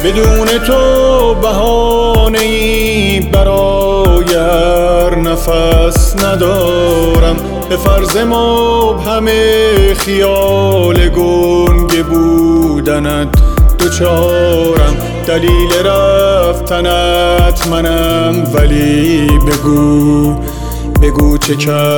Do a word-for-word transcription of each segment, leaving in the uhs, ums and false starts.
بدون تو بهانه‌ای برای هر نفس ندارم. به فرض مبهم خیال گنگ بودنت دوچارم. دلیل رفتنت منم، ولی بگو بگو چه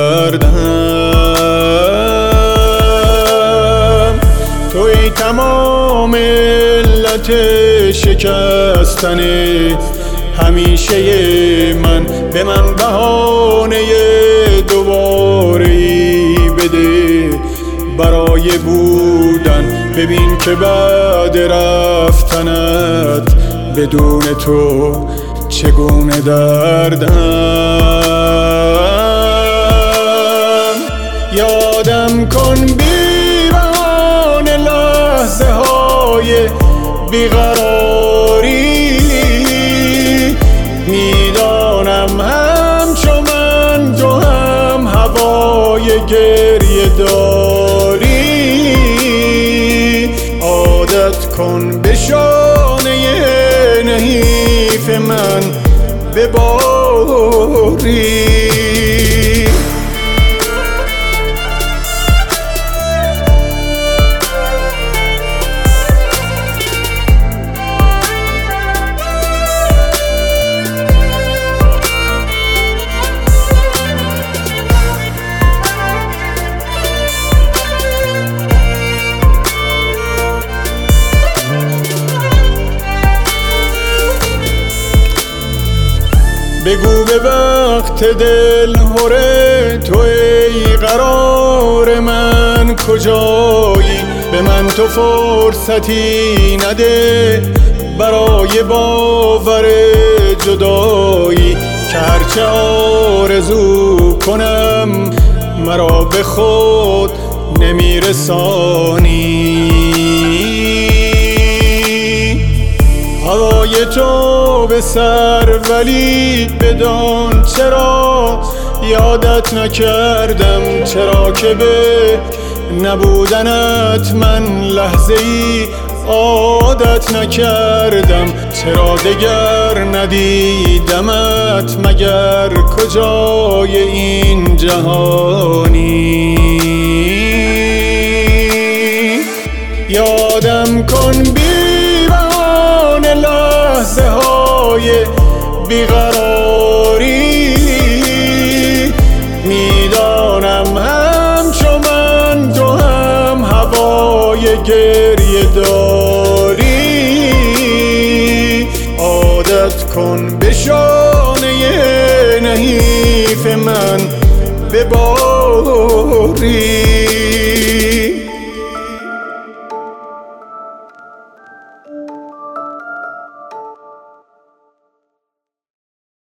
کردم. توی تمام علت شکستن همیشه من. به من بهانه دوباره‌ای بده برای بودن. ببین که بعد رفتنت بدون تو چگونه دردم. یادم کن بی بهانه لحظه های بیقراری. میدانم همچو من تو هم هوای گریه داری. عادت کن به شانه نحیف من بباری. بگو به وقت دل هره تو ای قرار من کجایی. به من تو فرصتی نده برای باور جدایی. که هرچه آرزو کنم مرا به خود نمیرسانی. هوای تو به سر ولی بدان چرا یادت نکردم. چرا که به نبودنت من لحظه ای عادت نکردم. چرا دگر ندیدمت مگر کجای این جهانی. یادم کن بی لحظه های بیقراری. میدانم همچو من تو هم هوای گریه داری. عادت کن به شانه نحیف من بباری.